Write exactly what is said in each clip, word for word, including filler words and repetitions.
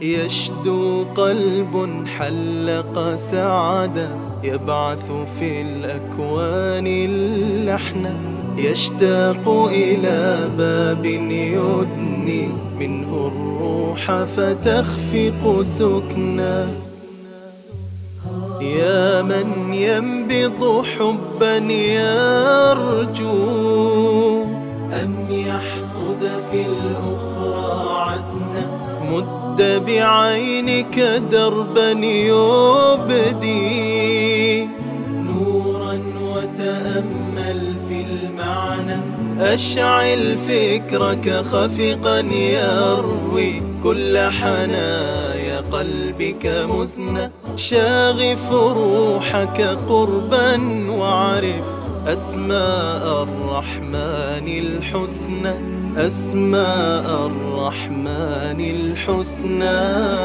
يشدو قلب حلق سعدا يبعث في الأكوان اللحنا يشتاق إلى باب يدني منه الروح فتخفق سكنا يا من ينبض حبا يرجو أن يحصد في الأخرى عدنا مد بعينك دربا يبدي نورا وتأمل في المعنى أشعل فكرك خفقا يروي كل حنايا قلبك مزنة شاغف روحك قربا وعرف أسماء الرحمن الحسنى أسماء الرحمن الحسنى.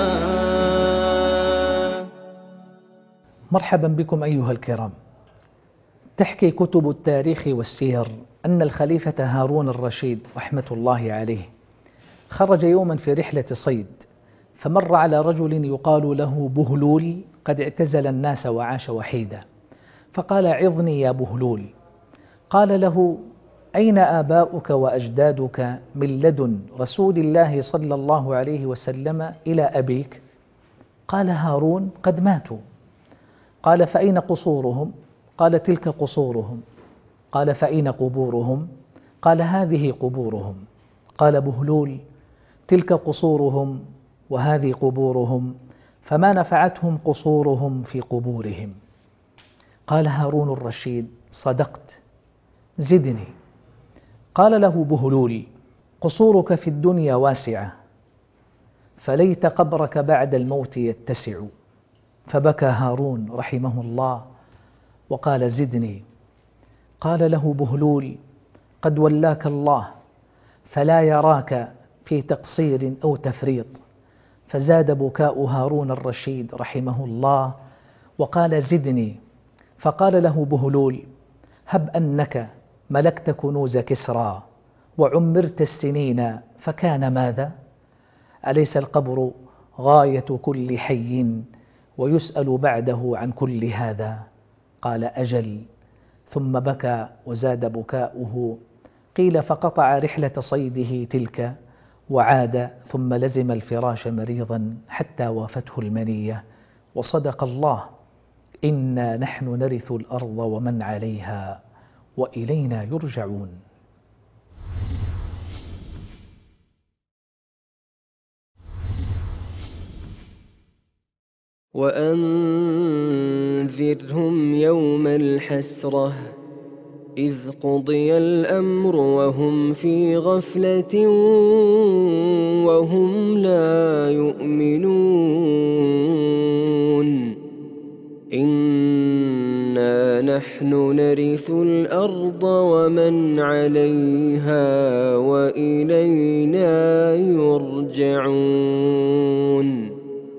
مرحبا بكم أيها الكرام. تحكي كتب التاريخ والسير أن الخليفة هارون الرشيد رحمة الله عليه خرج يوما في رحلة صيد، فمر على رجل يقال له بهلول قد اعتزل الناس وعاش وحيدا، فقال: عظني يا بهلول. قال له: أين آباؤك وأجدادك من لدن رسول الله صلى الله عليه وسلم إلى أبيك؟ قال: هارون قد ماتوا. قال: فأين قصورهم؟ قال: تلك قصورهم. قال: فأين قبورهم؟ قال: هذه قبورهم. قال بهلول: تلك قصورهم وهذه قبورهم، فما نفعتهم قصورهم في قبورهم. قال هارون الرشيد: صدقت، زدني. قال له بهلول: قصورك في الدنيا واسعة، فليت قبرك بعد الموت يتسع. فبكى هارون رحمه الله وقال: زدني. قال له بهلول: قد ولاك الله، فلا يراك في تقصير أو تفريط. فزاد بكاء هارون الرشيد رحمه الله وقال: زدني. فقال له بهلول: هب أنك ملكت كنوز كسرى وعمرت السنين فكان ماذا؟ أليس القبر غاية كل حي ويسأل بعده عن كل هذا؟ قال: أجل. ثم بكى وزاد بكاؤه. قيل فقطع رحلة صيده تلك وعاد، ثم لزم الفراش مريضا حتى وافته المنية. وصدق الله: إنا نحن نرث الأرض ومن عليها وإلينا يرجعون. وأنذرهم يوم الحسرة إذ قضي الأمر وهم في غفلة وهم لا يؤمنون إنا نحن نرث الأرض ومن عليها وإلينا يرجعون.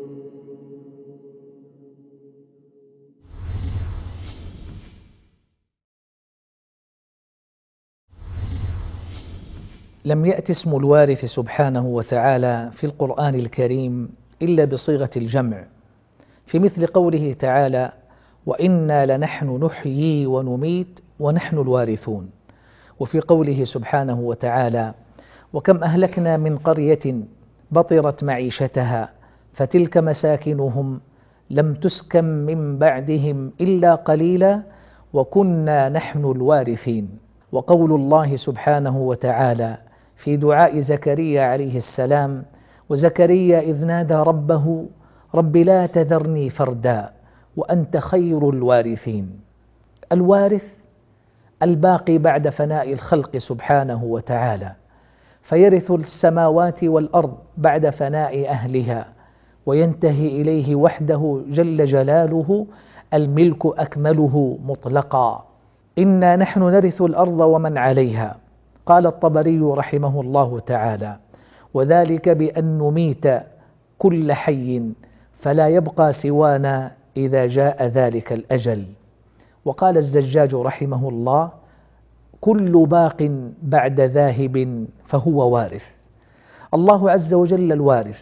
لم يأت اسم الوارث سبحانه وتعالى في القرآن الكريم إلا بصيغة الجمع، في مثل قوله تعالى: وإنا لنحن نحيي ونميت ونحن الوارثون. وفي قوله سبحانه وتعالى: وكم أهلكنا من قرية بطرت معيشتها فتلك مساكنهم لم تسكن من بعدهم إلا قليلا وكنا نحن الوارثين. وقول الله سبحانه وتعالى في دعاء زكريا عليه السلام: وزكريا إذ نادى ربه رب لا تذرني فردا وأنت خير الوارثين. الوارث الباقي بعد فناء الخلق سبحانه وتعالى، فيرث السماوات والأرض بعد فناء أهلها، وينتهي إليه وحده جل جلاله الملك أكمله مطلقا. إنا نحن نرث الأرض ومن عليها. قال الطبري رحمه الله تعالى: وذلك بأن نميت كل حي فلا يبقى سوانا إذا جاء ذلك الأجل. وقال الزجاج رحمه الله: كل باق بعد ذاهب فهو وارث. الله عز وجل الوارث،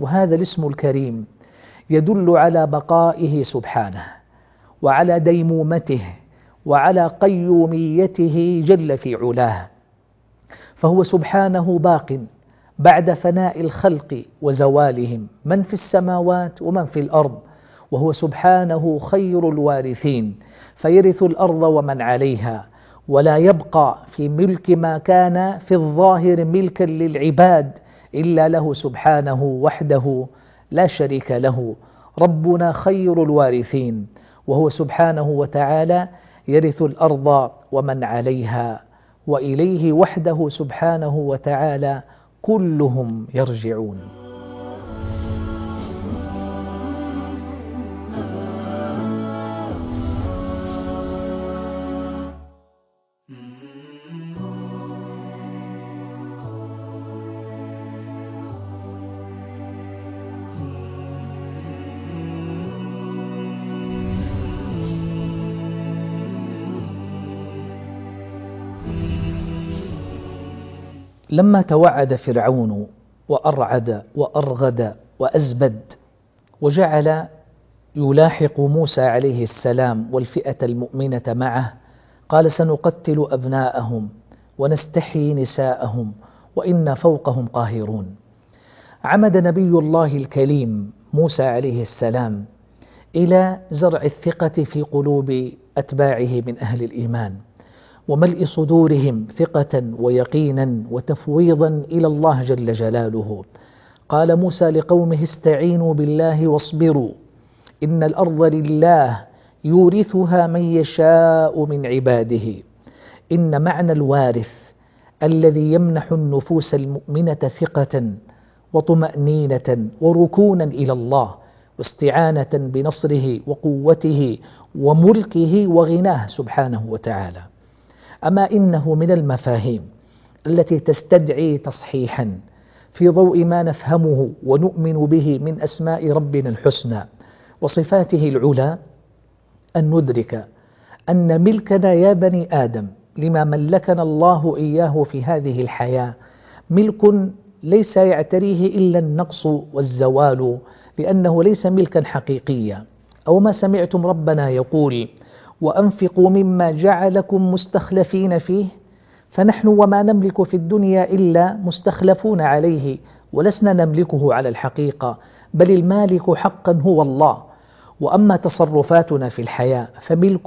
وهذا الاسم الكريم يدل على بقائه سبحانه وعلى ديمومته وعلى قيوميته جل في علاه، فهو سبحانه باق بعد فناء الخلق وزوالهم، من في السماوات ومن في الأرض، وهو سبحانه خير الوارثين، فيرث الأرض ومن عليها، ولا يبقى في ملك ما كان في الظاهر ملكا للعباد إلا له سبحانه وحده لا شريك له. ربنا خير الوارثين، وهو سبحانه وتعالى يرث الأرض ومن عليها، وإليه وحده سبحانه وتعالى كلهم يرجعون. لما توعد فرعون وأرعد وأرغد وأزبد وجعل يلاحق موسى عليه السلام والفئة المؤمنة معه، قال: سنقتل أبناءهم ونستحيي نساءهم وإنا فوقهم قاهرون. عمد نبي الله الكليم موسى عليه السلام إلى زرع الثقة في قلوب أتباعه من أهل الإيمان، وملء صدورهم ثقة ويقينا وتفويضا إلى الله جل جلاله. قال موسى لقومه: استعينوا بالله واصبروا إن الأرض لله يورثها من يشاء من عباده. إن معنى الوارث الذي يمنح النفوس المؤمنة ثقة وطمأنينة وركونا إلى الله واستعانة بنصره وقوته وملكه وغناه سبحانه وتعالى. أما إنه من المفاهيم التي تستدعي تصحيحا في ضوء ما نفهمه ونؤمن به من أسماء ربنا الحسنى وصفاته العلى، أن ندرك أن ملكنا يا بني آدم لما ملكنا الله إياه في هذه الحياة ملك ليس يعتريه إلا النقص والزوال، لأنه ليس ملكا حقيقيا. أو ما سمعتم ربنا يقول: وأنفقوا مما جعلكم مستخلفين فيه، فنحن وما نملك في الدنيا إلا مستخلفون عليه، ولسنا نملكه على الحقيقة، بل المالك حقا هو الله. وأما تصرفاتنا في الحياة فملك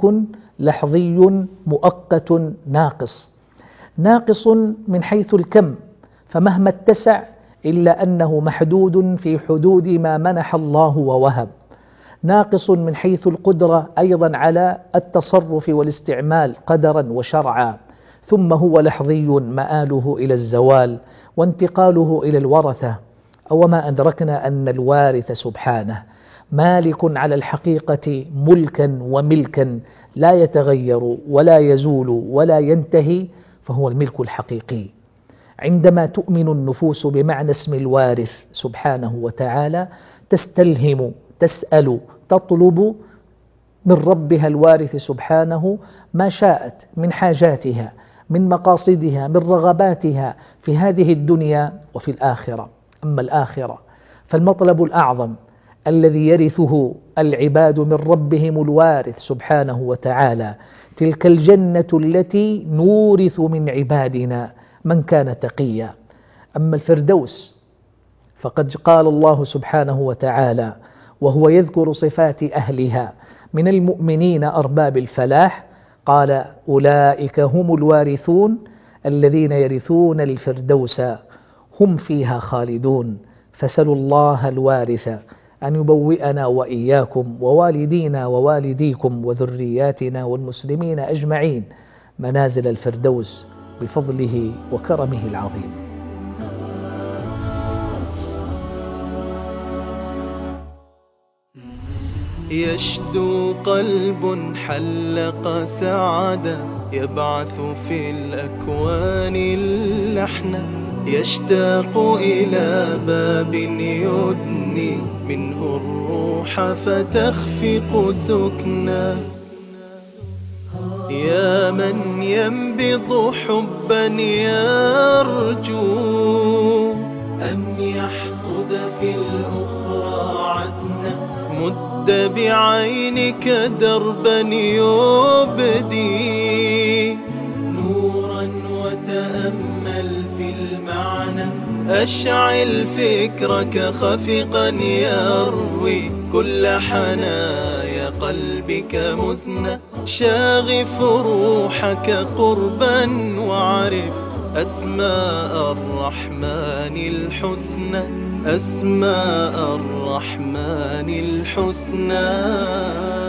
لحظي مؤقت ناقص، ناقص من حيث الكم، فمهما اتسع إلا أنه محدود في حدود ما منح الله ووهب، ناقص من حيث القدرة أيضا على التصرف والاستعمال قدرا وشرعا، ثم هو لحظي مآله إلى الزوال وانتقاله إلى الورثة. أو ما أدركنا أن الوارث سبحانه مالك على الحقيقة ملكا وملكا لا يتغير ولا يزول ولا ينتهي، فهو الملك الحقيقي. عندما تؤمن النفوس بمعنى اسم الوارث سبحانه وتعالى تستلهم، تسأل، تطلب من ربها الوارث سبحانه ما شاءت من حاجاتها، من مقاصدها، من رغباتها في هذه الدنيا وفي الآخرة. أما الآخرة فالمطلب الأعظم الذي يرثه العباد من ربهم الوارث سبحانه وتعالى تلك الجنة التي نورث من عبادنا من كان تقيا. أما الفردوس فقد قال الله سبحانه وتعالى وهو يذكر صفات أهلها من المؤمنين أرباب الفلاح، قال: أولئك هم الوارثون الذين يرثون الفردوس هم فيها خالدون. فسلوا الله الوارث أن يبوئنا وإياكم ووالدينا ووالديكم وذرياتنا والمسلمين أجمعين منازل الفردوس بفضله وكرمه العظيم. يشدو قلب حلق سعادة يبعث في الأكوان اللحن، يشتاق إلى باب يدني منه الروح فتخفق سكنا. يا من ينبض حبا يرجو أم يحصد في الأخرى عدنا. مد بعينك دربا يبدي نورا وتأمل في المعنى. أشعل فكرك خفقا يروي كل حنايا قلبك مزنة. شاغف روحك قربا واعرف أسماء الرحمن الحسنى. أسماء الرحمن الحسنى.